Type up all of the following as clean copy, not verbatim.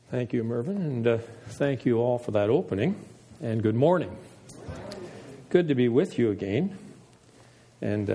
Thank you, Mervyn, and thank you all for that opening, and good morning. Good to be with you again, and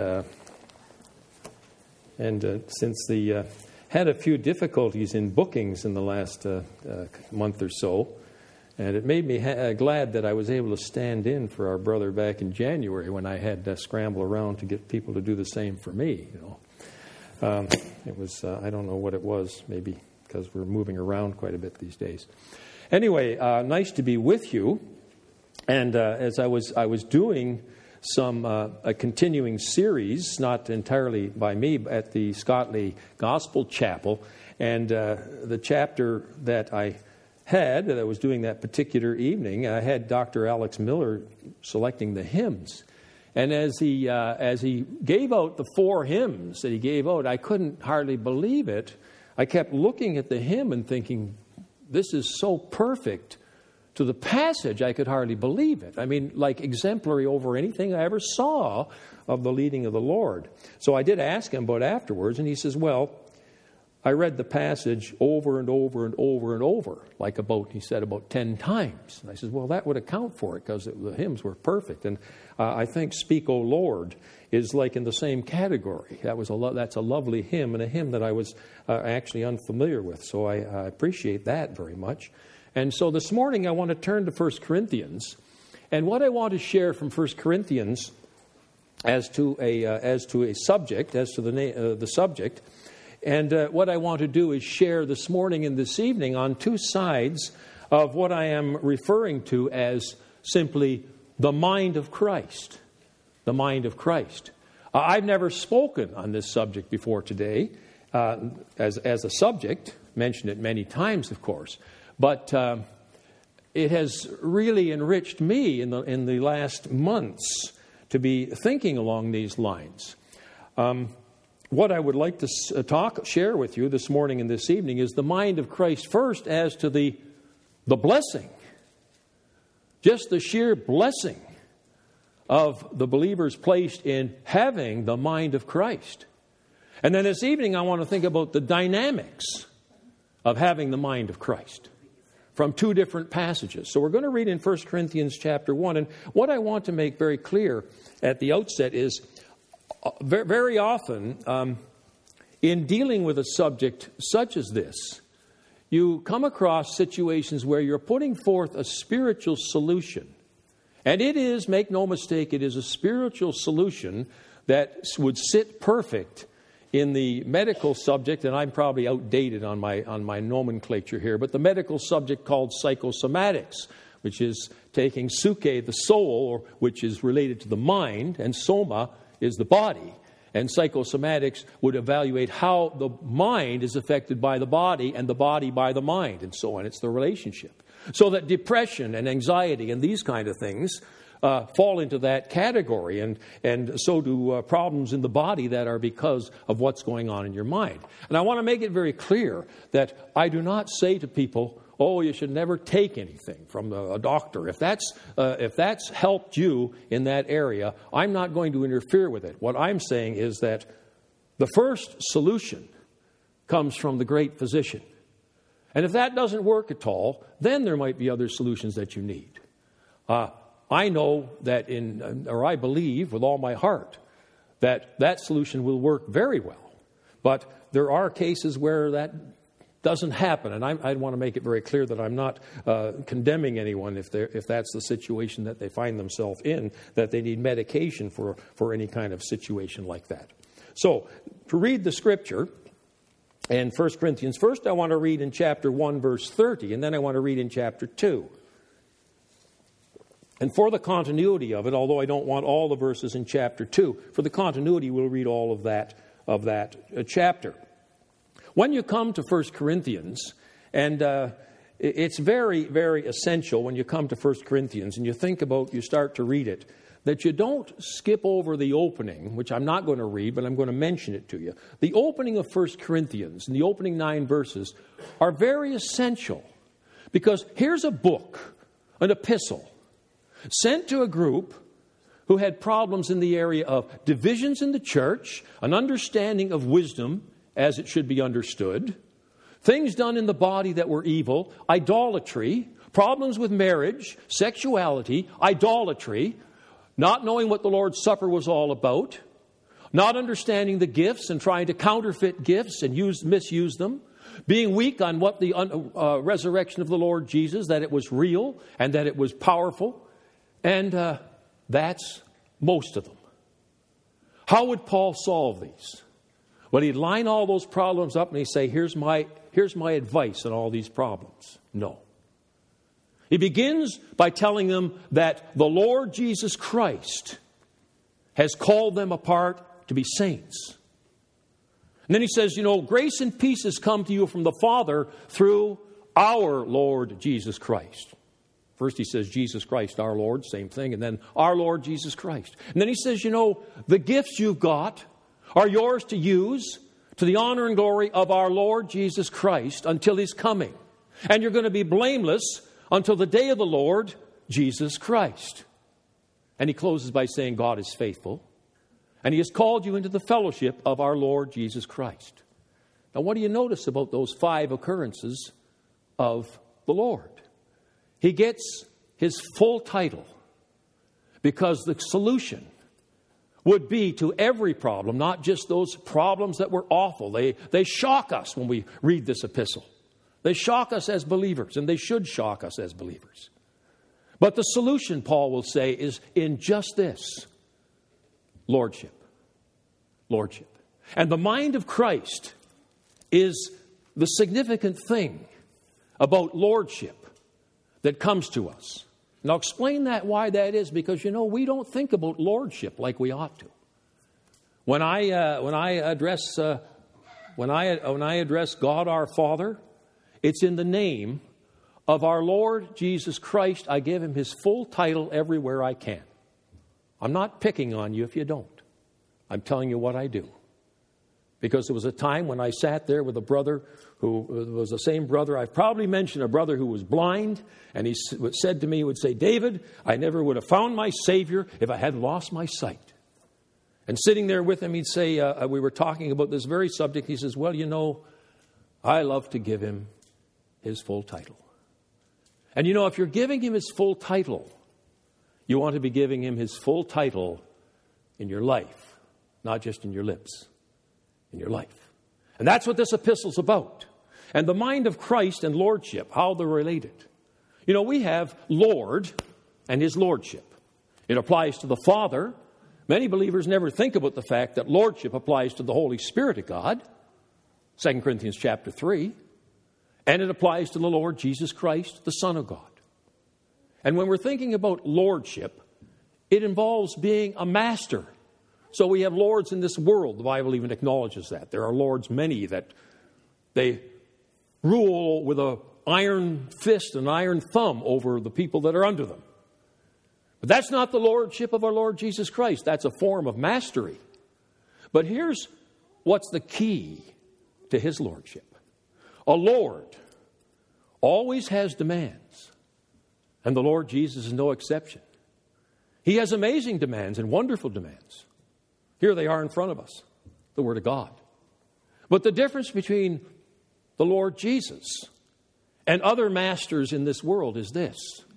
since the had a few difficulties in bookings in the last month or so, and it made me glad that I was able to stand in for our brother back in January when I had to scramble around to get people to do the same for me. It was I don't know what it was, maybe because we're moving around quite a bit these days. Anyway, nice to be with you. And as I was doing a continuing series, not entirely by me, at the Scotley Gospel Chapel, and the chapter that I was doing that particular evening, I had Dr. Alex Miller selecting the hymns. And as he gave out the 4 hymns that he gave out, I couldn't hardly believe it. I kept looking at the hymn and thinking, this is so perfect to the passage, I could hardly believe it. I mean, like exemplary over anything I ever saw of the leading of the Lord. So I did ask him about afterwards, and he says, well, I read the passage over and over and over and over, he said about 10 times. And I said, well, that would account for it, because the hymns were perfect. And I think Speak, O Lord is like in the same category. That's a lovely hymn, and a hymn that I was actually unfamiliar with. So I appreciate that very much. And so this morning I want to turn to 1 Corinthians. And what I want to share from 1 Corinthians as to the subject, and what I want to do is share this morning and this evening on 2 sides of what I am referring to as simply the mind of Christ. The mind of Christ. I've never spoken on this subject before today as a subject, mentioned it many times, of course, but it has really enriched me in the last months to be thinking along these lines. What I would like to share with you this morning and this evening is the mind of Christ first as to the blessing, just the sheer blessing of the believers placed in having the mind of Christ. And then this evening I want to think about the dynamics of having the mind of Christ from 2 different passages. So we're going to read in 1 Corinthians chapter 1. And what I want to make very clear at the outset is very often in dealing with a subject such as this, you come across situations where you're putting forth a spiritual solution. And it is, make no mistake, it is a spiritual solution that would sit perfect in the medical subject, and I'm probably outdated on my nomenclature here, but the medical subject called psychosomatics, which is taking psyche, the soul, which is related to the mind, and soma is the body. And psychosomatics would evaluate how the mind is affected by the body and the body by the mind, and so on. It's the relationship. So that depression and anxiety and these kind of things fall into that category, and so do problems in the body that are because of what's going on in your mind. And I want to make it very clear that I do not say to people, oh, you should never take anything from a doctor. If that's helped you in that area, I'm not going to interfere with it. What I'm saying is that the first solution comes from the great physician. And if that doesn't work at all, then there might be other solutions that you need. I know that I believe with all my heart that solution will work very well. But there are cases where that doesn't happen. And I want to make it very clear that I'm not condemning anyone if that's the situation that they find themselves in, that they need medication for any kind of situation like that. So, to read the scripture, in 1 Corinthians, first I want to read in chapter 1, verse 30, and then I want to read in chapter 2. And for the continuity of it, although I don't want all the verses in chapter 2, for the continuity we'll read all of that chapter. When you come to 1 Corinthians, and it's very, very essential when you come to 1 Corinthians and you start to read it, that you don't skip over the opening, which I'm not going to read, but I'm going to mention it to you. The opening of 1 Corinthians and the opening 9 verses are very essential, because here's a book, an epistle, sent to a group who had problems in the area of divisions in the church, an understanding of wisdom as it should be understood, things done in the body that were evil, idolatry, problems with marriage, sexuality, idolatry, not knowing what the Lord's Supper was all about, not understanding the gifts and trying to counterfeit gifts and misuse them, being weak on what the resurrection of the Lord Jesus, that it was real and that it was powerful. And that's most of them. How would Paul solve these? Well, he'd line all those problems up and he'd say, here's my advice on all these problems. No. He begins by telling them that the Lord Jesus Christ has called them apart to be saints. And then he says, grace and peace has come to you from the Father through our Lord Jesus Christ. First he says, Jesus Christ, our Lord, same thing. And then our Lord Jesus Christ. And then he says, the gifts you've got are yours to use to the honor and glory of our Lord Jesus Christ until His coming. And you're going to be blameless until the day of the Lord Jesus Christ. And he closes by saying, God is faithful. And He has called you into the fellowship of our Lord Jesus Christ. Now, what do you notice about those 5 occurrences of the Lord? He gets His full title because the solution would be to every problem, not just those problems that were awful. They shock us when we read this epistle. They shock us as believers, and they should shock us as believers. But the solution, Paul will say, is in just this: lordship. Lordship. And the mind of Christ is the significant thing about lordship that comes to us. And I'll explain why that is, because, we don't think about lordship like we ought to. When I address God our Father, it's in the name of our Lord Jesus Christ. I give Him His full title everywhere I can. I'm not picking on you if you don't. I'm telling you what I do. Because there was a time when I sat there with a brother who was the same brother. I've probably mentioned a brother who was blind. And he said to me, he would say, David, I never would have found my Savior if I hadn't lost my sight. And sitting there with him, he'd say, we were talking about this very subject. He says, well, I love to give Him His full title. And if you're giving Him His full title, you want to be giving Him His full title in your life, not just in your lips, in your life. And that's what this epistle's about. And the mind of Christ and lordship, how they're related. We have Lord and His lordship. It applies to the Father. Many believers never think about the fact that lordship applies to the Holy Spirit of God. 2 Corinthians chapter 3. And it applies to the Lord Jesus Christ, the Son of God. And when we're thinking about lordship, it involves being a master. So we have lords in this world. The Bible even acknowledges that. There are lords many that they rule with an iron fist and iron thumb over the people that are under them. But that's not the lordship of our Lord Jesus Christ. That's a form of mastery. But here's what's the key to His lordship. A lord always has demands. And the Lord Jesus is no exception. He has amazing demands and wonderful demands. Here they are in front of us, the Word of God. But the difference between the Lord Jesus and other masters in this world is this.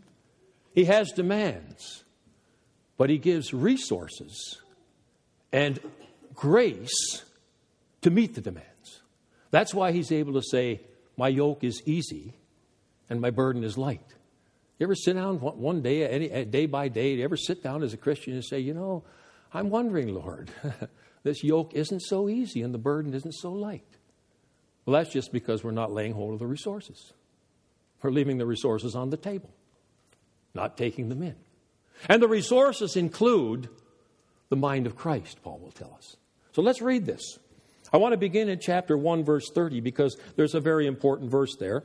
He has demands, but He gives resources and grace to meet the demands. That's why He's able to say, my yoke is easy and my burden is light. You ever sit down one day, day by day, you ever sit down as a Christian and say, I'm wondering, Lord, this yoke isn't so easy and the burden isn't so light. Well, that's just because we're not laying hold of the resources. We're leaving the resources on the table, not taking them in. And the resources include the mind of Christ, Paul will tell us. So let's read this. I want to begin in chapter 1, verse 30, because there's a very important verse there.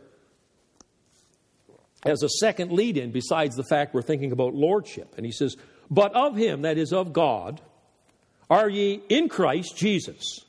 As a second lead-in, besides the fact we're thinking about lordship. And he says, but of Him, that is of God, are ye in Christ Jesus,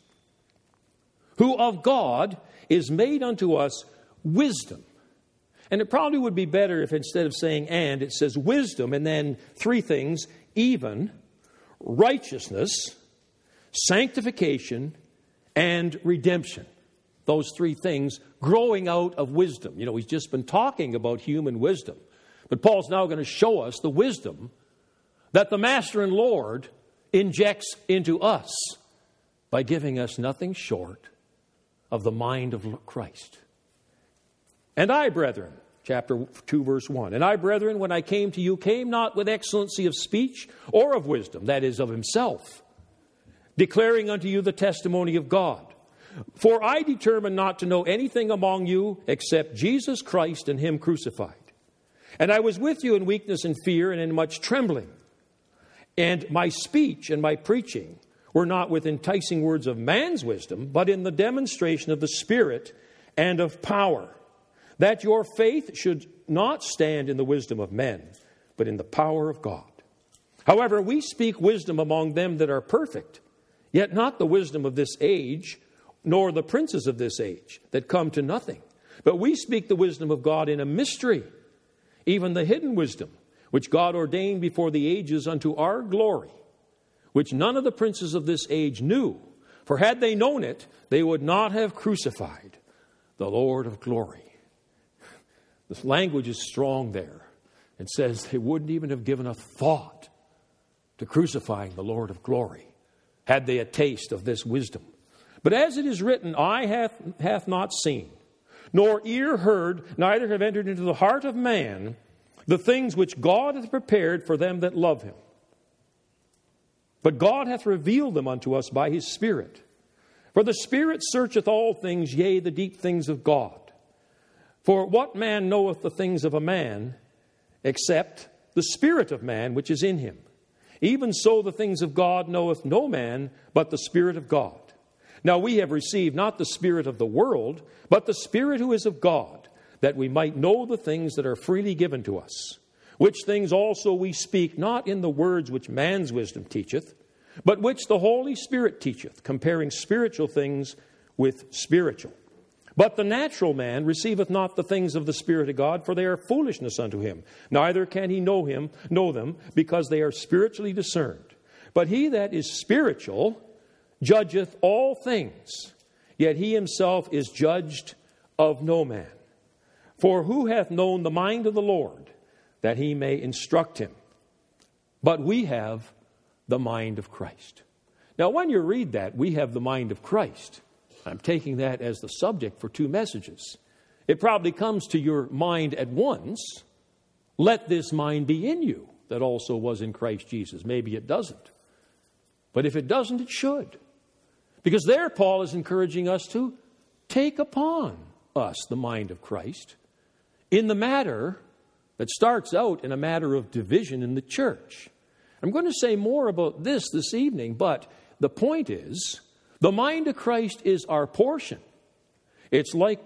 who of God is made unto us wisdom. And it probably would be better if instead of saying and, it says wisdom, and then 3 things: even, righteousness, sanctification, and redemption. those three things growing out of wisdom. You know, he's just been talking about human wisdom. But Paul's now going to show us the wisdom that the Master and Lord injects into us by giving us nothing short of the mind of Christ. And I, brethren, chapter 2, verse 1, and I, brethren, when I came to you, came not with excellency of speech or of wisdom, that is, of himself, declaring unto you the testimony of God. For I determined not to know anything among you except Jesus Christ and him crucified. And I was with you in weakness and fear and in much trembling. And my speech and my preaching were not with enticing words of man's wisdom, but in the demonstration of the Spirit and of power, that your faith should not stand in the wisdom of men, but in the power of God. However, we speak wisdom among them that are perfect, yet not the wisdom of this age, nor the princes of this age, that come to nothing. But we speak the wisdom of God in a mystery, even the hidden wisdom, which God ordained before the ages unto our glory, which none of the princes of this age knew. For had they known it, they would not have crucified the Lord of glory. This language is strong there. It says they wouldn't even have given a thought to crucifying the Lord of glory had they a taste of this wisdom. But as it is written, eye hath not seen, nor ear heard, neither have entered into the heart of man the things which God hath prepared for them that love him. But God hath revealed them unto us by his Spirit. For the Spirit searcheth all things, yea, the deep things of God. For what man knoweth the things of a man, except the Spirit of man which is in him? Even so the things of God knoweth no man, but the Spirit of God. Now we have received not the spirit of the world, but the Spirit who is of God, that we might know the things that are freely given to us. Which things also we speak, not in the words which man's wisdom teacheth, but which the Holy Spirit teacheth, comparing spiritual things with spiritual. But the natural man receiveth not the things of the Spirit of God, for they are foolishness unto him. Neither can he know them, because they are spiritually discerned. But he that is spiritual judgeth all things, yet he himself is judged of no man. For who hath known the mind of the Lord, that he may instruct him? But we have the mind of Christ. Now, when you read that, we have the mind of Christ. I'm taking that as the subject for two messages. It probably comes to your mind at once. Let this mind be in you that also was in Christ Jesus. Maybe it doesn't. But if it doesn't, it should. Because there Paul is encouraging us to take upon us the mind of Christ in the matter that starts out in a matter of division in the church. I'm going to say more about this evening, but the point is, the mind of Christ is our portion. It's like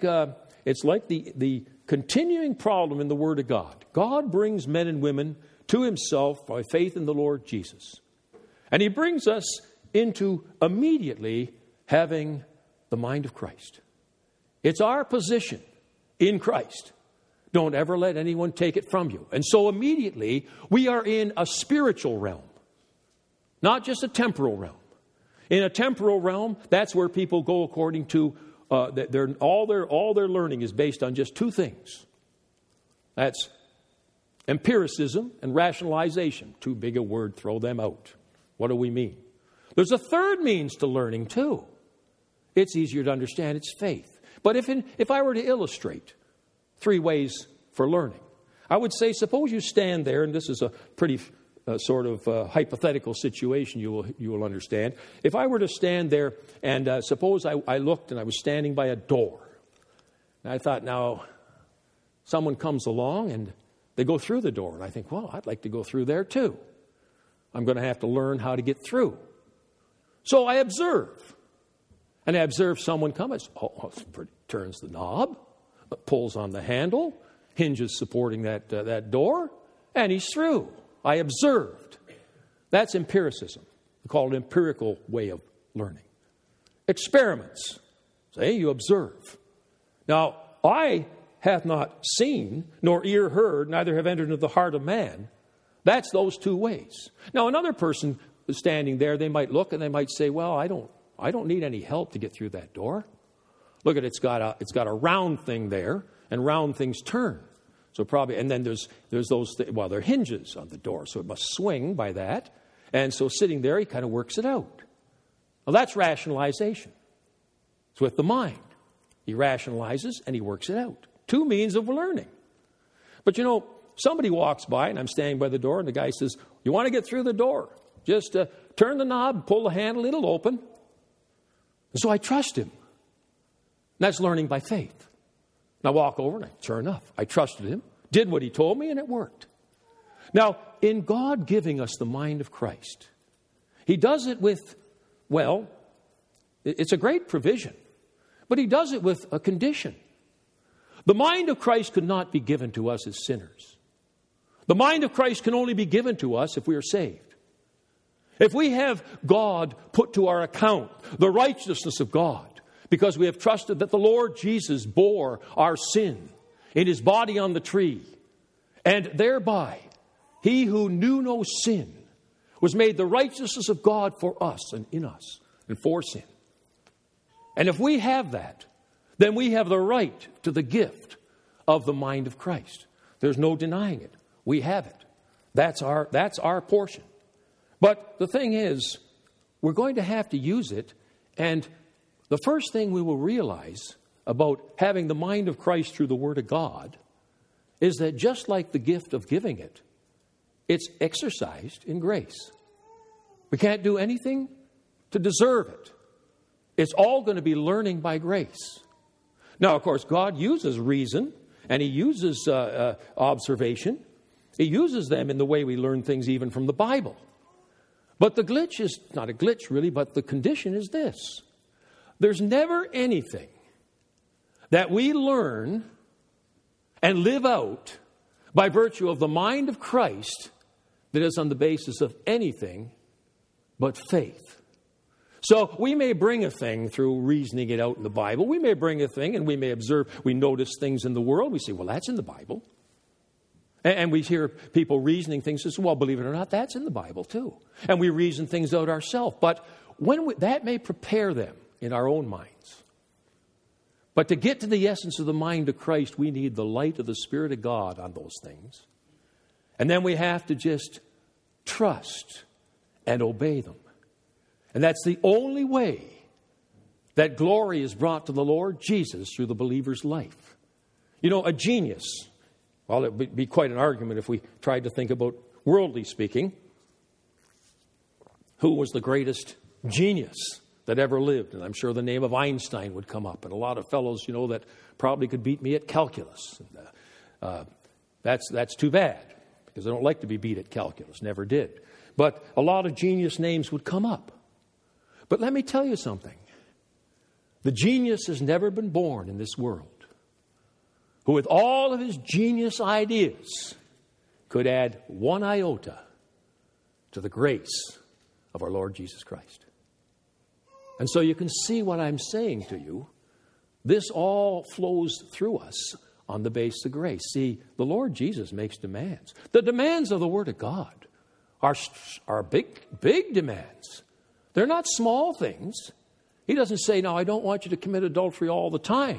the continuing problem in the Word of God. God brings men and women to himself by faith in the Lord Jesus. And he brings us into immediately having the mind of Christ. It's our position in Christ. Don't ever let anyone take it from you. And so immediately we are in a spiritual realm, not just a temporal realm. In a temporal realm, that's where people go according to all their learning is based on just two things. That's empiricism and rationalization. Too big a word, throw them out. What do we mean? There's a third means to learning too. It's easier to understand. It's faith. But if I were to illustrate three ways for learning, I would say, suppose you stand there, and this is a pretty sort of hypothetical situation you will understand. If I were to stand there and suppose I looked and I was standing by a door. And I thought, now, someone comes along and they go through the door. And I think, well, I'd like to go through there too. I'm going to have to learn how to get through. So I observe. And I observe someone come. Turns the knob, pulls on the handle, hinges supporting that door, and he's through. I observed. That's empiricism. We call it an empirical way of learning. Experiments. Say, you observe. Now, eye hath not seen, nor ear heard, neither have entered into the heart of man. That's those two ways. Now, another person standing there, they might look and they might say, well, I don't need any help to get through that door. Look at it, it's got a round thing there, and round things turn. So probably, and then there's those, they're hinges on the door, so it must swing by that. And so sitting there, he kind of works it out. Well, that's rationalization. It's with the mind. He rationalizes and he works it out. Two means of learning. But somebody walks by and I'm standing by the door and the guy says, you want to get through the door? Just turn the knob, pull the handle, it'll open. And so I trust him. And that's learning by faith. And I walk over and sure enough, I trusted him, did what he told me, and it worked. Now, in God giving us the mind of Christ, he does it with, it's a great provision, but he does it with a condition. The mind of Christ could not be given to us as sinners. The mind of Christ can only be given to us if we are saved. If we have God put to our account, the righteousness of God, because we have trusted that the Lord Jesus bore our sin in his body on the tree, and thereby he who knew no sin was made the righteousness of God for us and in us and for sin. And if we have that, then we have the right to the gift of the mind of Christ. There's no denying it. We have it. That's our portion. But the thing is, we're going to have to use it, and the first thing we will realize about having the mind of Christ through the Word of God is that just like the gift of giving it, it's exercised in grace. We can't do anything to deserve it. It's all going to be learning by grace. Now, of course, God uses reason and he uses observation. He uses them in the way we learn things even from the Bible. But the glitch is not a glitch really, but the condition is this. There's never anything that we learn and live out by virtue of the mind of Christ that is on the basis of anything but faith. So we may bring a thing through reasoning it out in the Bible. We may bring a thing and we may observe, we notice things in the world. We say, well, that's in the Bible. And we hear people reasoning things as well, believe it or not, that's in the Bible too. And we reason things out ourselves. But that may prepare them in our own minds. But to get to the essence of the mind of Christ, we need the light of the Spirit of God on those things. And then we have to just trust and obey them. And that's the only way that glory is brought to the Lord Jesus through the believer's life. A genius, well, it would be quite an argument if we tried to think about worldly speaking. Who was the greatest genius that ever lived? And I'm sure the name of Einstein would come up. And a lot of fellows, that probably could beat me at calculus. That's too bad, because I don't like to be beat at calculus. Never did. But a lot of genius names would come up. But let me tell you something. The genius has never been born in this world who with all of his genius ideas could add one iota to the grace of our Lord Jesus Christ. And so you can see what I'm saying to you. This all flows through us on the basis of grace. See, the Lord Jesus makes demands. The demands of the Word of God are big demands. They're not small things. He doesn't say, now, I don't want you to commit adultery all the time.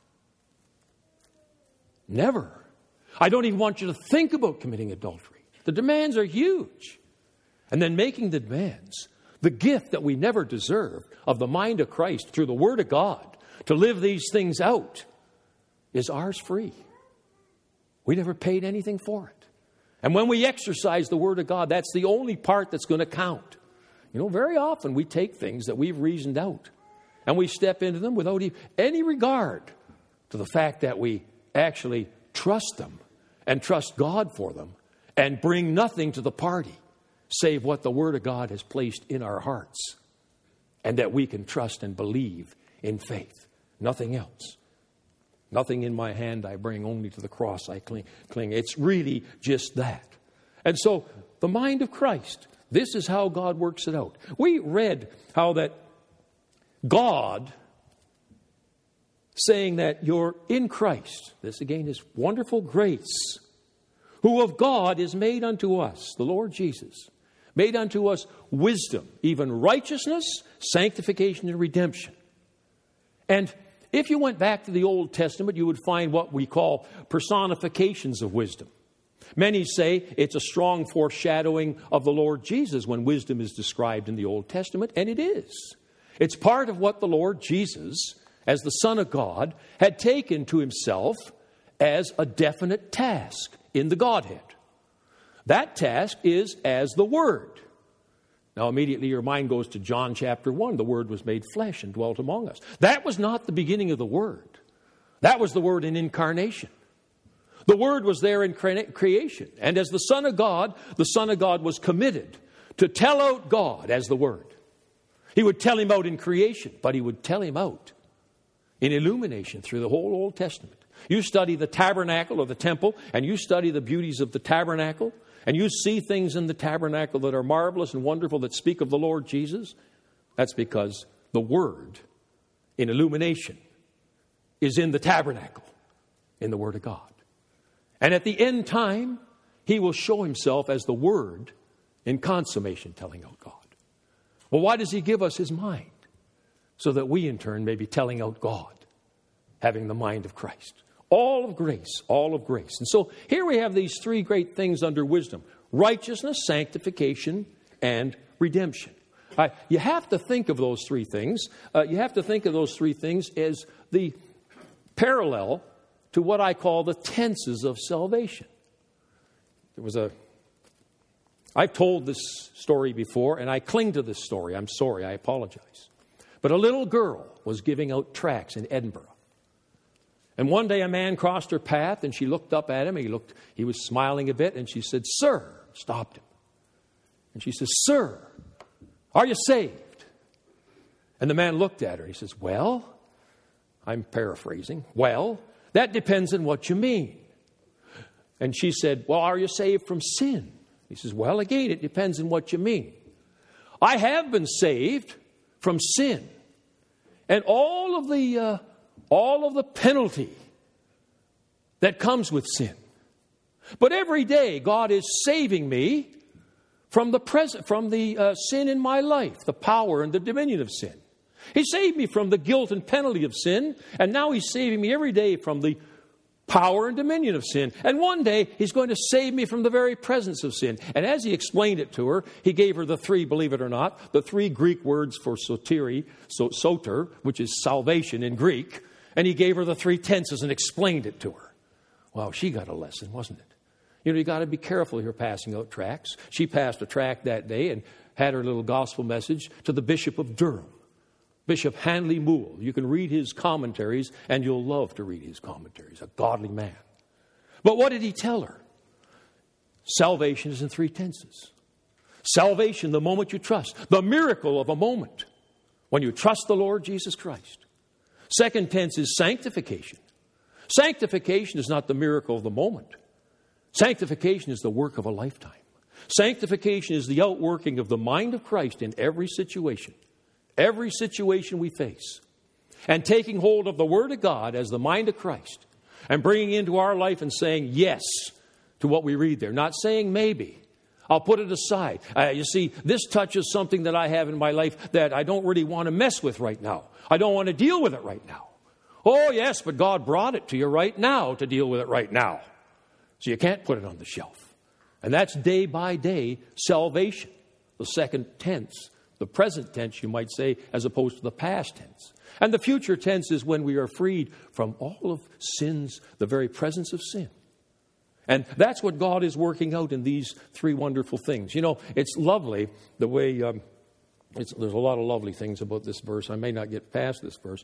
Never. I don't even want you to think about committing adultery. The demands are huge. And then making the demands, the gift that we never deserve of the mind of Christ through the Word of God to live these things out is ours free. We never paid anything for it. And when we exercise the Word of God, that's the only part that's going to count. Very often we take things that we've reasoned out and we step into them without any regard to the fact that we actually trust them and trust God for them and bring nothing to the party save what the Word of God has placed in our hearts and that we can trust and believe in faith. Nothing else. Nothing in my hand I bring, only to the cross I cling. It's really just that. And so the mind of Christ, this is how God works it out. We read how that God, saying that you're in Christ, this again is wonderful grace, who of God is made unto us, the Lord Jesus, made unto us wisdom, even righteousness, sanctification, and redemption. And if you went back to the Old Testament, you would find what we call personifications of wisdom. Many say it's a strong foreshadowing of the Lord Jesus when wisdom is described in the Old Testament, and it is. It's part of what the Lord Jesus, as the Son of God, had taken to himself as a definite task in the Godhead. That task is as the Word. Now, immediately your mind goes to John chapter 1. The Word was made flesh and dwelt among us. That was not the beginning of the Word. That was the Word in incarnation. The Word was there in creation. And as the Son of God was committed to tell out God as the Word. He would tell him out in creation, but he would tell him out in illumination through the whole Old Testament. You study the tabernacle or the temple, and you study the beauties of the tabernacle, and you see things in the tabernacle that are marvelous and wonderful that speak of the Lord Jesus. That's because the Word in illumination is in the tabernacle, in the Word of God. And at the end time, he will show himself as the Word in consummation, telling out God. Well, why does he give us his mind? So that we in turn may be telling out God, having the mind of Christ. All of grace, all of grace. And so here we have these three great things under wisdom: righteousness, sanctification, and redemption. You have to think of those three things. You have to think of those three things as the parallel to what I call the tenses of salvation. I've told this story before, and I cling to this story. I'm sorry, I apologize. But a little girl was giving out tracts in Edinburgh. And one day a man crossed her path, and she looked up at him. He was smiling a bit, and she said, "Sir," stopped him. And she says, "Sir, are you saved?" And the man looked at her. He says, "Well," I'm paraphrasing, "well, that depends on what you mean." And she said, "Well, are you saved from sin?" He says, "Well, again, it depends on what you mean. I have been saved from sin and all of the penalty that comes with sin. But every day, God is saving me from the sin in my life, the power and the dominion of sin. He saved me from the guilt and penalty of sin, and now he's saving me every day from the power and dominion of sin. And one day, he's going to save me from the very presence of sin." And as he explained it to her, he gave her the three, believe it or not, the three Greek words for soter, which is salvation in Greek. And he gave her the three tenses and explained it to her. Wow, she got a lesson, wasn't it? You got to be careful here passing out tracts. She passed a tract that day and had her little gospel message to the Bishop of Durham, Bishop Handley Moule. You can read his commentaries, and you'll love to read his commentaries. A godly man. But what did he tell her? Salvation is in three tenses. Salvation, the moment you trust. The miracle of a moment when you trust the Lord Jesus Christ. Second tense is sanctification. Sanctification is not the miracle of the moment. Sanctification is the work of a lifetime. Sanctification is the outworking of the mind of Christ in every situation. Every situation we face. And taking hold of the Word of God as the mind of Christ. And bringing into our life and saying yes to what we read there. Not saying maybe. I'll put it aside. You see, this touches something that I have in my life that I don't really want to mess with right now. I don't want to deal with it right now. Oh, yes, but God brought it to you right now to deal with it right now. So you can't put it on the shelf. And that's day by day salvation. The second tense. The present tense, you might say, as opposed to the past tense. And the future tense is when we are freed from all of sins, the very presence of sin. And that's what God is working out in these three wonderful things. It's lovely the way, there's a lot of lovely things about this verse. I may not get past this verse.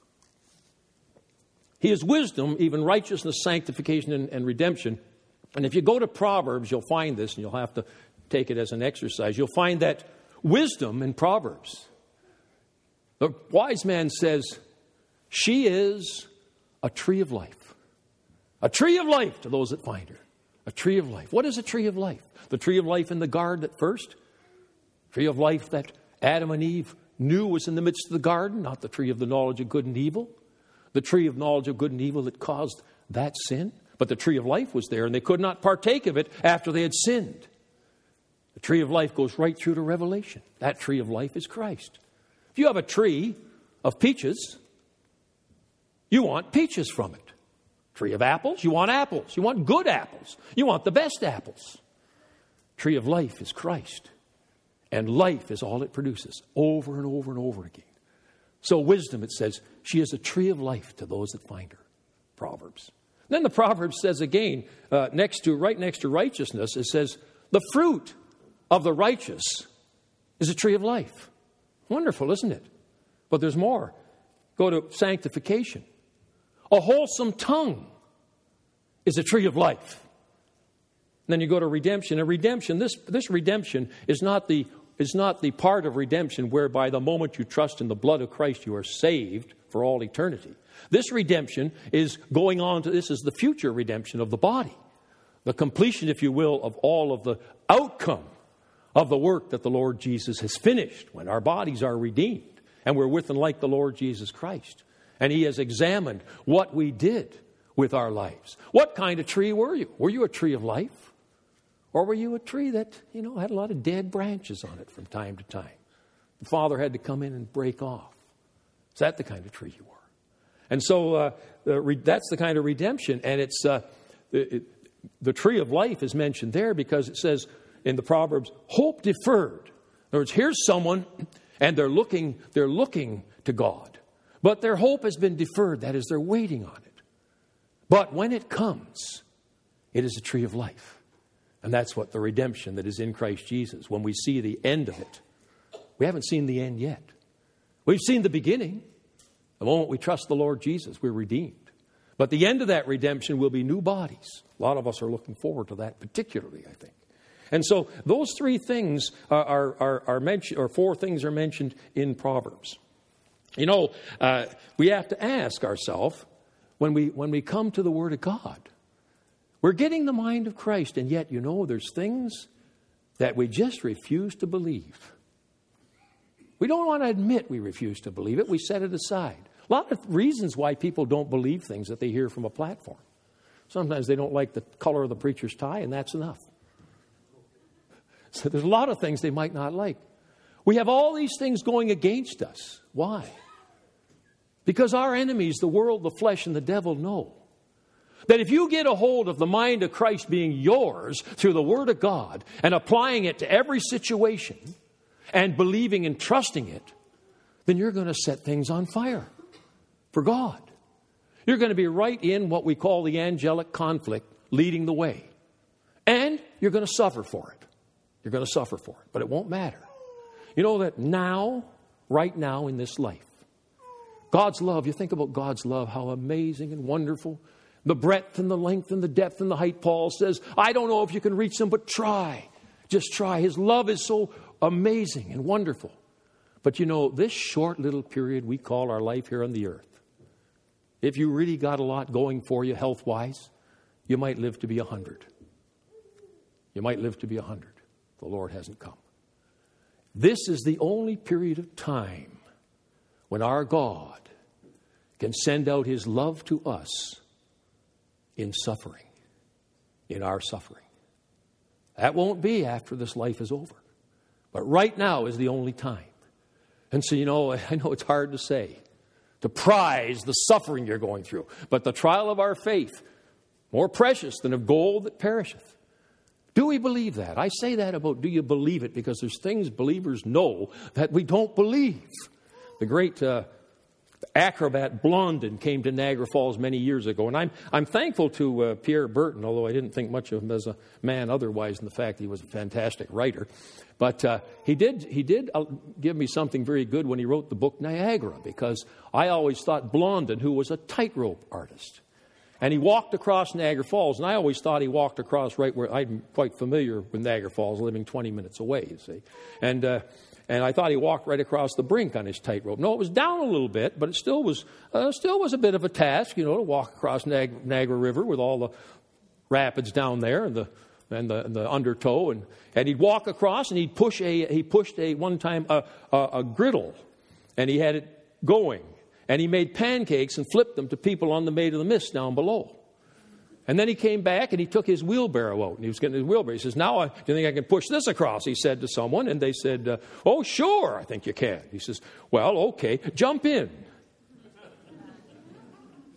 He is wisdom, even righteousness, sanctification, and redemption. And if you go to Proverbs, you'll find this, and you'll have to take it as an exercise. You'll find that wisdom in Proverbs. The wise man says, she is a tree of life. A tree of life to those that find her. A tree of life. What is a tree of life? The tree of life in the garden at first. Tree of life that Adam and Eve knew was in the midst of the garden, not the tree of the knowledge of good and evil. The tree of knowledge of good and evil that caused that sin. But the tree of life was there, and they could not partake of it after they had sinned. The tree of life goes right through to Revelation. That tree of life is Christ. If you have a tree of peaches, You want peaches from it. Tree of apples, you want apples. You want good apples. You want the best apples. Tree of life is Christ. And life is all it produces, over and over and over again. So wisdom, it says, she is a tree of life to those that find her. Proverbs. Then the Proverbs says again, right next to righteousness, it says, the fruit of the righteous is a tree of life. Wonderful, isn't it? But there's more. Go to sanctification. A wholesome tongue is a tree of life. And then you go to redemption. And redemption, this redemption is not the part of redemption whereby the moment you trust in the blood of Christ you are saved for all eternity. This redemption is going on to, this is the future redemption of the body. The completion, if you will, of all of the outcome of the work that the Lord Jesus has finished when our bodies are redeemed and we're with and like the Lord Jesus Christ. And He has examined what we did with our lives. What kind of tree were you? Were you a tree of life? Or were you a tree that, had a lot of dead branches on it from time to time? The Father had to come in and break off. Is that the kind of tree you were? And so that's the kind of redemption. And it's the tree of life is mentioned there because it says in the Proverbs, hope deferred. In other words, here's someone and they're looking to God. But their hope has been deferred. That is, they're waiting on it. But when it comes, it is a tree of life. And that's what the redemption that is in Christ Jesus. When we see the end of it, we haven't seen the end yet. We've seen the beginning. The moment we trust the Lord Jesus, we're redeemed. But the end of that redemption will be new bodies. A lot of us are looking forward to that particularly, I think. And so those three things are mentioned, or four things are mentioned in Proverbs. We have to ask ourselves, when we come to the Word of God, we're getting the mind of Christ, and yet, there's things that we just refuse to believe. We don't want to admit we refuse to believe it. We set it aside. A lot of reasons why people don't believe things that they hear from a platform. Sometimes they don't like the color of the preacher's tie, and that's enough. So there's a lot of things they might not like. We have all these things going against us. Why? Because our enemies, the world, the flesh, and the devil, know that if you get a hold of the mind of Christ being yours through the Word of God and applying it to every situation and believing and trusting it, then you're going to set things on fire for God. You're going to be right in what we call the angelic conflict, leading the way. And you're going to suffer for it. You're going to suffer for it, but it won't matter. You know that now, right now in this life, God's love, you think about God's love, how amazing and wonderful. The breadth and the length and the depth and the height, Paul says, I don't know if you can reach Him, but try. Just try. His love is so amazing and wonderful. But this short little period we call our life here on the earth, if you really got a lot going for you health-wise, you might live to be 100. You might live to be 100. The Lord hasn't come. This is the only period of time when our God can send out His love to us in suffering, in our suffering. That won't be after this life is over. But right now is the only time. And so, I know it's hard to say, to prize the suffering you're going through. But the trial of our faith, more precious than of gold that perisheth. Do we believe that? I say that about do you believe it? Because there's things believers know that we don't believe. The great acrobat Blondin came to Niagara Falls many years ago. And I'm thankful to Pierre Burton, although I didn't think much of him as a man otherwise in the fact he was a fantastic writer. But he did give me something very good when he wrote the book Niagara, because I always thought Blondin, who was a tightrope artist, and he walked across Niagara Falls, and I always thought he walked across right where I'm quite familiar with Niagara Falls, living 20 minutes away, you see. And I thought he walked right across the brink on his tightrope. No, it was down a little bit, but it still was a bit of a task, to walk across Niagara River with all the rapids down there and the undertow, and he'd walk across, and he pushed one time a griddle, and he had it going, and he made pancakes and flipped them to people on the Maid of the Mist down below. And then he came back and he took his wheelbarrow out, and he was getting his wheelbarrow. He says, "Now, do you think I can push this across?" He said to someone, and they said, "Oh, sure, I think you can." He says, "Well, okay, jump in."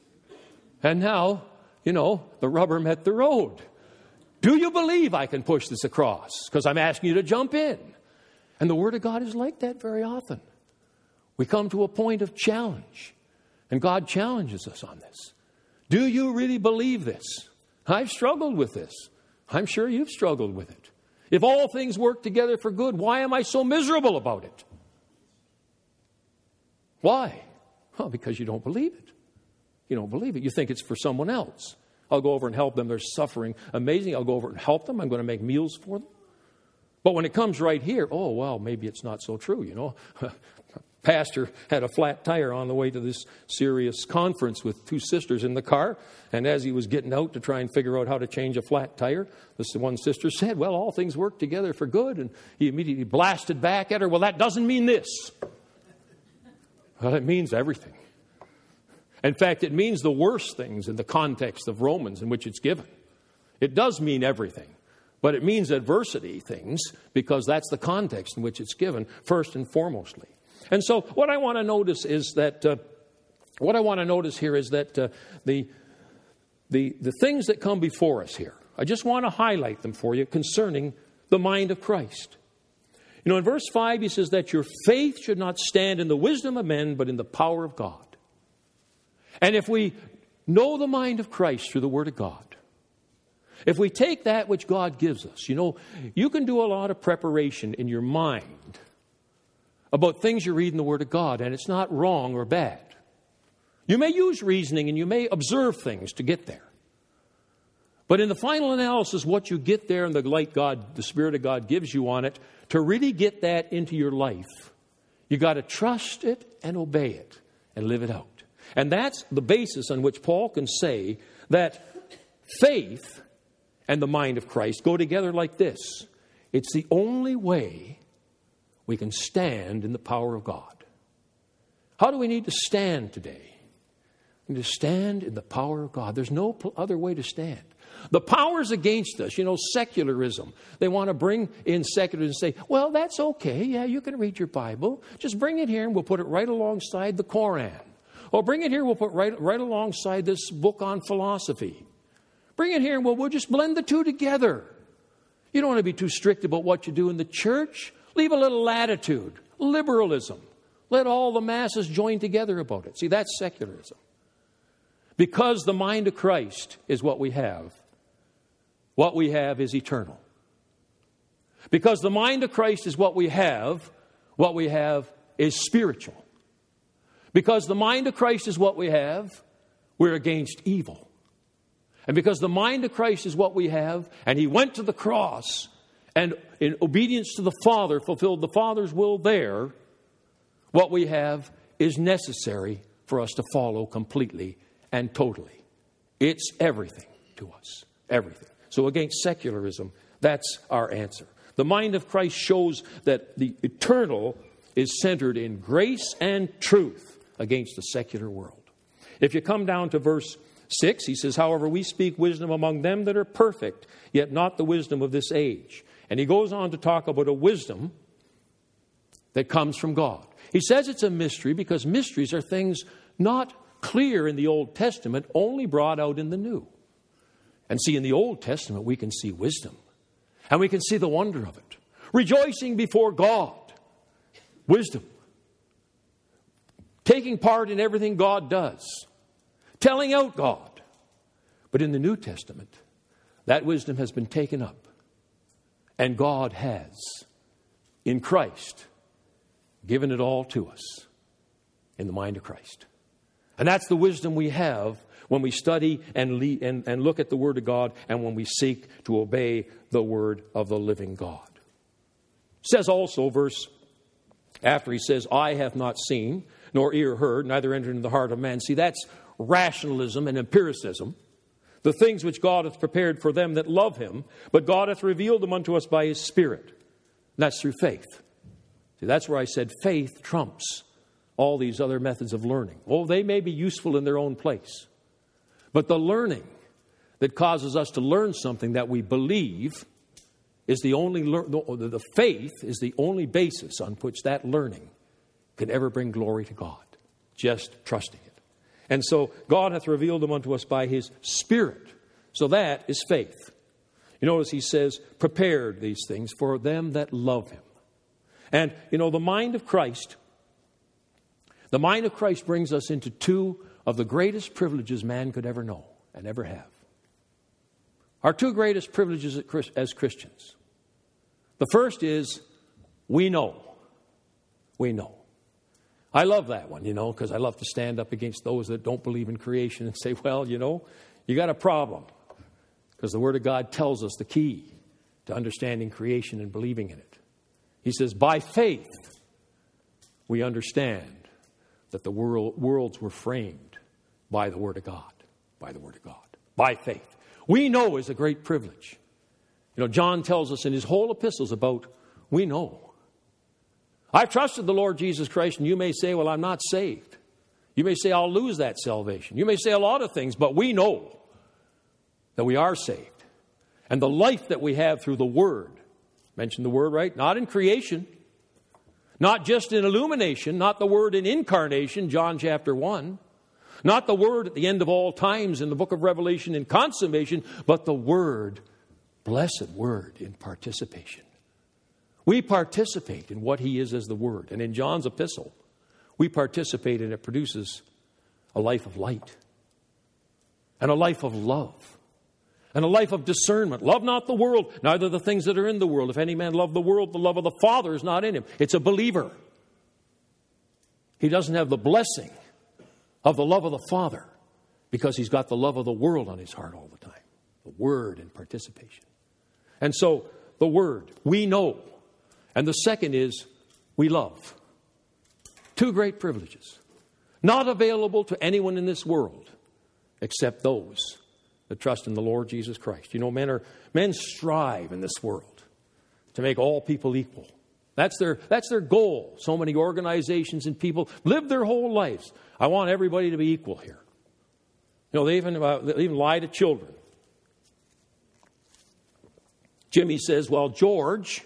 And now, the rubber met the road. Do you believe I can push this across? Because I'm asking you to jump in. And the Word of God is like that very often. We come to a point of challenge. And God challenges us on this. Do you really believe this? I've struggled with this. I'm sure you've struggled with it. If all things work together for good, why am I so miserable about it? Why? Well, because you don't believe it. You don't believe it. You think it's for someone else. I'll go over and help them. They're suffering. Amazing. I'll go over and help them. I'm going to make meals for them. But when it comes right here, oh, well, maybe it's not so true, Pastor had a flat tire on the way to this serious conference with two sisters in the car. And as he was getting out to try and figure out how to change a flat tire, this one sister said, well, all things work together for good. And he immediately blasted back at her, well, that doesn't mean this. Well, it means everything. In fact, it means the worst things in the context of Romans in which it's given. It does mean everything. But it means adversity things because that's the context in which it's given first and foremostly. And so what I want to notice is that the things that come before us here, I just want to highlight them for you concerning the mind of Christ. In verse 5, he says that your faith should not stand in the wisdom of men, but in the power of God. And if we know the mind of Christ through the Word of God, if we take that which God gives us, you can do a lot of preparation in your mind about things you read in the Word of God, and it's not wrong or bad. You may use reasoning and you may observe things to get there. But in the final analysis, what you get there and the light God, the Spirit of God gives you on it, to really get that into your life, you got to trust it and obey it and live it out. And that's the basis on which Paul can say that faith and the mind of Christ go together like this. It's the only way we can stand in the power of God. How do we need to stand today? We need to stand in the power of God. There's no other way to stand. The powers against us, secularism. They want to bring in secularism and say, well, that's okay. Yeah, you can read your Bible. Just bring it here and we'll put it right alongside the Koran. Or bring it here, we'll put right alongside this book on philosophy. Bring it here and we'll just blend the two together. You don't want to be too strict about what you do in the church. Leave a little latitude. Liberalism. Let all the masses join together about it. See, that's secularism. Because the mind of Christ is what we have is eternal. Because the mind of Christ is what we have is spiritual. Because the mind of Christ is what we have, we're against evil. And because the mind of Christ is what we have, and He went to the cross and in obedience to the Father fulfilled the Father's will there, what we have is necessary for us to follow completely and totally. It's everything to us. Everything. So against secularism, that's our answer. The mind of Christ shows that the eternal is centered in grace and truth against the secular world. If you come down to verse 6, he says, however, we speak wisdom among them that are perfect, yet not the wisdom of this age. And he goes on to talk about a wisdom that comes from God. He says it's a mystery because mysteries are things not clear in the Old Testament, only brought out in the New. And see, in the Old Testament, we can see wisdom. And we can see the wonder of it. Rejoicing before God. Wisdom. Taking part in everything God does. Telling out God. But in the New Testament, that wisdom has been taken up. And God has, in Christ, given it all to us in the mind of Christ. And that's the wisdom we have when we study and look at the Word of God and when we seek to obey the Word of the living God. It says also, verse after he says, eye hath not seen, nor ear heard, neither entered into the heart of man. See, that's rationalism and empiricism. The things which God hath prepared for them that love Him, but God hath revealed them unto us by His Spirit. And that's through faith. See, that's where I said faith trumps all these other methods of learning. Oh, they may be useful in their own place. But the learning that causes us to learn something that we believe is the faith is the only basis on which that learning can ever bring glory to God. Just trusting it. And so God hath revealed them unto us by his Spirit. So that is faith. You notice he says, prepared these things for them that love him. And, the mind of Christ brings us into two of the greatest privileges man could ever know and ever have. Our two greatest privileges as Christians. The first is, we know. We know. I love that one, because I love to stand up against those that don't believe in creation and say, well, you got a problem. Because the Word of God tells us the key to understanding creation and believing in it. He says, by faith, we understand that the worlds were framed by the Word of God. By the Word of God. By faith. We know is a great privilege. John tells us in his whole epistles about, we know. I've trusted the Lord Jesus Christ, and you may say, well, I'm not saved. You may say, I'll lose that salvation. You may say a lot of things, but we know that we are saved. And the life that we have through the Word, mention the Word, right? Not in creation, not just in illumination, not the Word in incarnation, John chapter 1, not the Word at the end of all times in the book of Revelation in consummation, but the Word, blessed Word, in participation. We participate in what he is as the Word. And in John's epistle, we participate and it produces a life of light and a life of love and a life of discernment. Love not the world, neither the things that are in the world. If any man love the world, the love of the Father is not in him. It's a believer. He doesn't have the blessing of the love of the Father because he's got the love of the world on his heart all the time. The Word and participation. And so, the Word, we know. And the second is, we love. Two great privileges. Not available to anyone in this world except those that trust in the Lord Jesus Christ. Men strive in this world to make all people equal. That's their goal. So many organizations and people live their whole lives. I want everybody to be equal here. They even lie to children. Jimmy says, well, George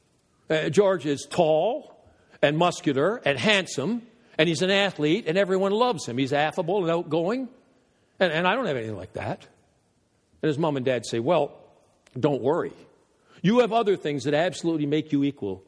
is tall and muscular and handsome, and he's an athlete, and everyone loves him. He's affable and outgoing, and I don't have anything like that. And his mom and dad say, well, don't worry. You have other things that absolutely make you equal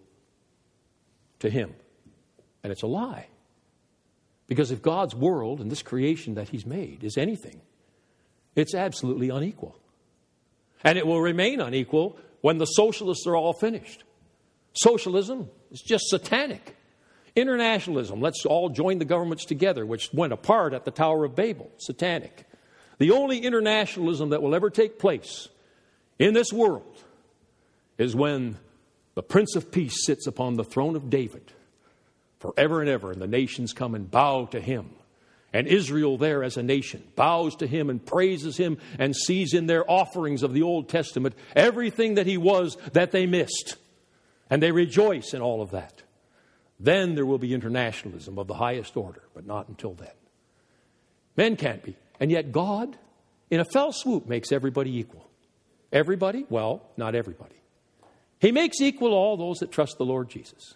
to him. And it's a lie. Because if God's world and this creation that he's made is anything, it's absolutely unequal. And it will remain unequal when the socialists are all finished. Socialism is just satanic. Internationalism, let's all join the governments together, which went apart at the Tower of Babel, satanic. The only internationalism that will ever take place in this world is when the Prince of Peace sits upon the throne of David forever and ever, and the nations come and bow to him. And Israel there as a nation bows to him and praises him and sees in their offerings of the Old Testament everything that he was that they missed. And they rejoice in all of that. Then there will be internationalism of the highest order, but not until then. Men can't be. And yet God, in a fell swoop, makes everybody equal. Everybody? Well, not everybody. He makes equal all those that trust the Lord Jesus.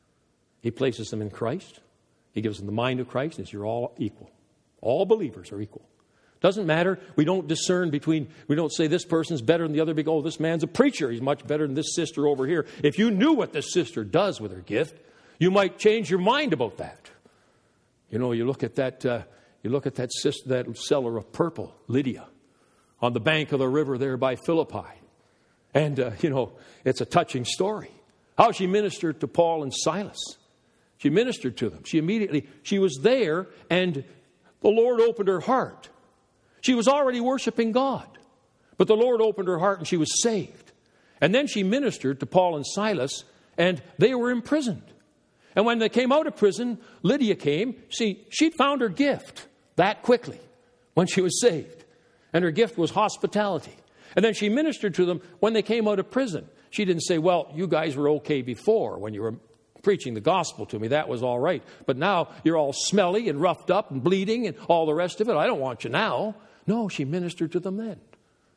He places them in Christ. He gives them the mind of Christ, and you're all equal. All believers are equal. Doesn't matter. We don't discern between, we don't say this person's better than the other. Oh, this man's a preacher. He's much better than this sister over here. If you knew what this sister does with her gift, you might change your mind about that. You look at that sister, that seller of purple, Lydia, on the bank of the river there by Philippi. And, it's a touching story. How she ministered to Paul and Silas. She ministered to them. She was there, and the Lord opened her heart. She was already worshiping God, but the Lord opened her heart and she was saved. And then she ministered to Paul and Silas, and they were imprisoned. And when they came out of prison, Lydia came. See, she'd found her gift that quickly when she was saved. And her gift was hospitality. And then she ministered to them when they came out of prison. She didn't say, well, you guys were okay before when you were preaching the gospel to me. That was all right. But now you're all smelly and roughed up and bleeding and all the rest of it. I don't want you now. No, she ministered to them then.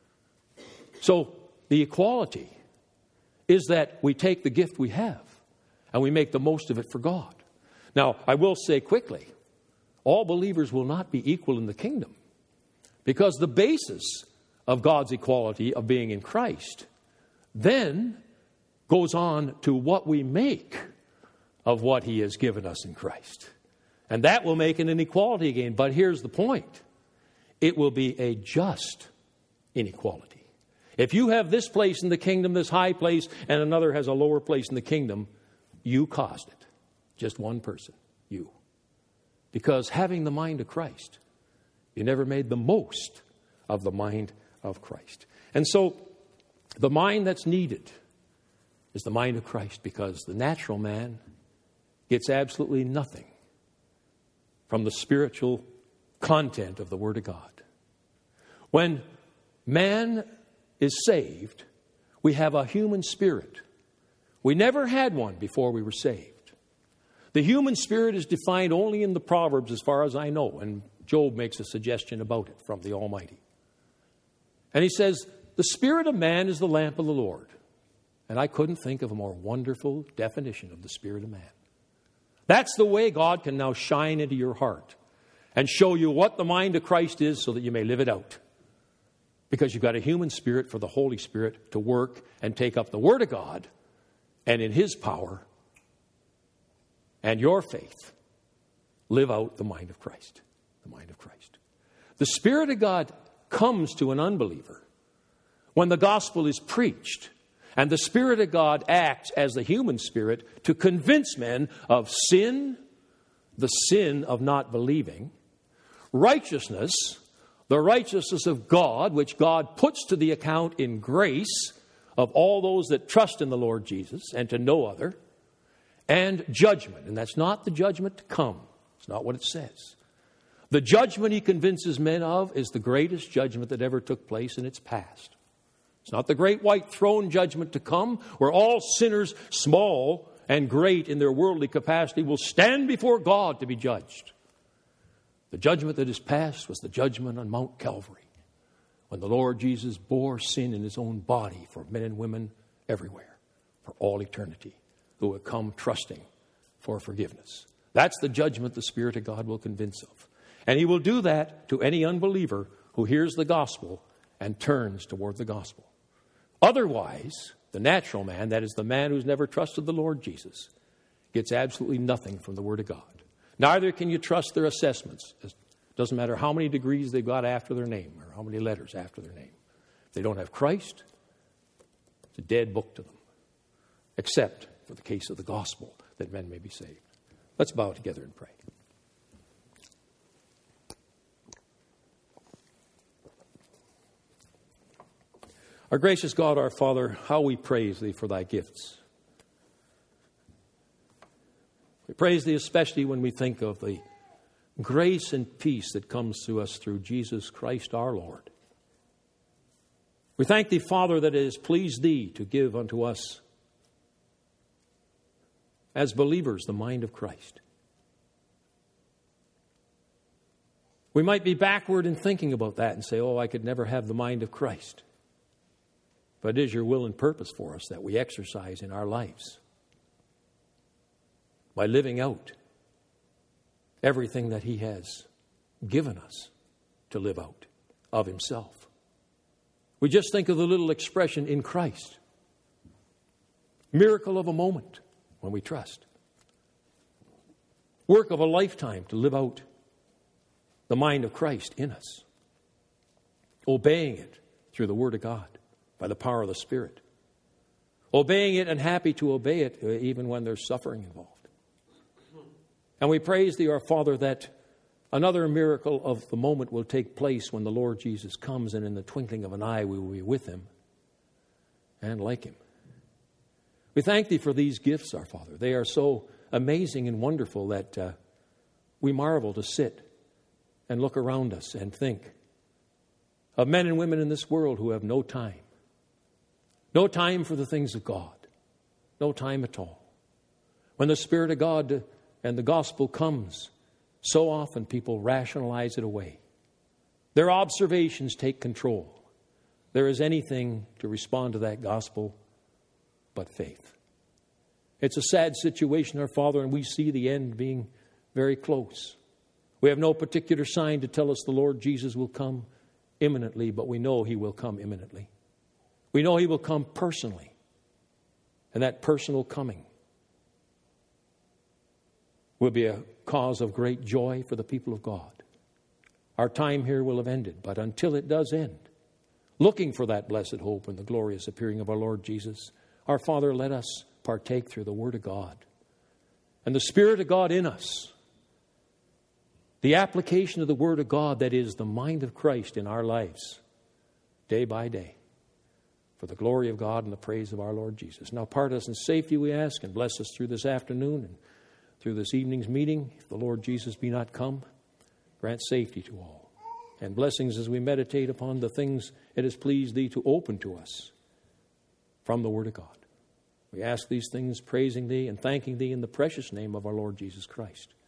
So the equality is that we take the gift we have and we make the most of it for God. Now, I will say quickly, all believers will not be equal in the kingdom, because the basis of God's equality of being in Christ then goes on to what we make of what He has given us in Christ. And that will make an inequality again. But here's the point. It will be a just inequality. If you have this place in the kingdom, this high place, and another has a lower place in the kingdom, you caused it. Just one person, you. Because having the mind of Christ, you never made the most of the mind of Christ. And so the mind that's needed is the mind of Christ, because the natural man gets absolutely nothing from the spiritual content of the Word of God. When man is saved, we have a human spirit. We never had one before we were saved. The human spirit is defined only in the Proverbs, as far as I know, and Job makes a suggestion about it from the Almighty. And he says, the spirit of man is the lamp of the Lord. And I couldn't think of a more wonderful definition of the spirit of man. That's the way God can now shine into your heart and show you what the mind of Christ is, so that you may live it out. Because you've got a human spirit for the Holy Spirit to work and take up the Word of God, and in His power and your faith, live out the mind of Christ. The mind of Christ. The Spirit of God comes to an unbeliever when the gospel is preached, and the Spirit of God acts as the human spirit to convince men of sin, the sin of not believing, righteousness, the righteousness of God, which God puts to the account in grace of all those that trust in the Lord Jesus and to no other, and judgment. And that's not the judgment to come. It's not what it says. The judgment He convinces men of is the greatest judgment that ever took place in its past. It's not the great white throne judgment to come, where all sinners, small and great in their worldly capacity, will stand before God to be judged. The judgment that is past was the judgment on Mount Calvary, when the Lord Jesus bore sin in His own body for men and women everywhere, for all eternity, who would come trusting for forgiveness. That's the judgment the Spirit of God will convince of. And He will do that to any unbeliever who hears the gospel and turns toward the gospel. Otherwise, the natural man, that is the man who's never trusted the Lord Jesus, gets absolutely nothing from the Word of God. Neither can you trust their assessments. It doesn't matter how many degrees they've got after their name or how many letters after their name. If they don't have Christ, it's a dead book to them, except for the case of the gospel, that men may be saved. Let's bow together and pray. Our gracious God, our Father, how we praise Thee for Thy gifts. We praise Thee especially when we think of the grace and peace that comes to us through Jesus Christ our Lord. We thank Thee, Father, that it has pleased Thee to give unto us, as believers, the mind of Christ. We might be backward in thinking about that and say, oh, I could never have the mind of Christ. But it is Your will and purpose for us that we exercise in our lives by living out everything that He has given us to live out of Himself. We just think of the little expression, in Christ. Miracle of a moment when we trust. Work of a lifetime to live out the mind of Christ in us. Obeying it through the Word of God by the power of the Spirit. Obeying it and happy to obey it even when there's suffering involved. And we praise Thee, our Father, that another miracle of the moment will take place when the Lord Jesus comes, and in the twinkling of an eye we will be with Him and like Him. We thank Thee for these gifts, our Father. They are so amazing and wonderful that we marvel to sit and look around us and think of men and women in this world who have no time. No time for the things of God. No time at all. When the Spirit of God and the gospel comes, so often people rationalize it away. Their observations take control. There is anything to respond to that gospel but faith. It's a sad situation, our Father, and we see the end being very close. We have no particular sign to tell us the Lord Jesus will come imminently, but we know He will come imminently. We know He will come personally. And that personal coming will be a cause of great joy for the people of God. Our time here will have ended, but until it does end, looking for that blessed hope and the glorious appearing of our Lord Jesus, our Father, let us partake through the Word of God and the Spirit of God in us, the application of the Word of God that is the mind of Christ in our lives, day by day, for the glory of God and the praise of our Lord Jesus. Now part us in safety, we ask, and bless us through this afternoon and through this evening's meeting. If the Lord Jesus be not come, grant safety to all, and blessings as we meditate upon the things it has pleased Thee to open to us from the Word of God. We ask these things praising Thee and thanking Thee in the precious name of our Lord Jesus Christ.